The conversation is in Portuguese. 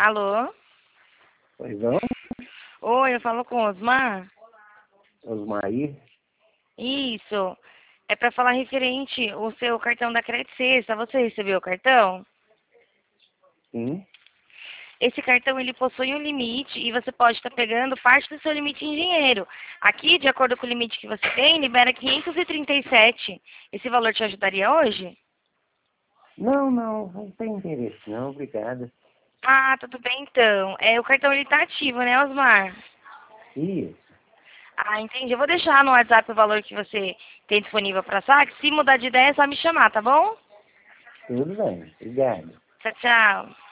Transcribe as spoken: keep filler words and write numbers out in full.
Alô? Pois não, Oi, eu falo com o Osmar? Osmaí? Isso. É para falar referente o seu cartão da Credit Sexta. Você recebeu o cartão? Sim. Esse cartão ele possui um limite e você pode estar pegando parte do seu limite em dinheiro. Aqui, de acordo com o limite que você tem, libera quinhentos e trinta e sete. Esse valor te ajudaria hoje? Não, não, não tem interesse não, obrigada. Ah, tudo bem então. É, o cartão ele tá ativo, né, Osmar? Isso, Ah, entendi. Eu vou deixar no WhatsApp o valor que você tem disponível para saque. Se mudar de ideia, é só me chamar, tá bom? tudo bem, obrigado. Tchau, tchau.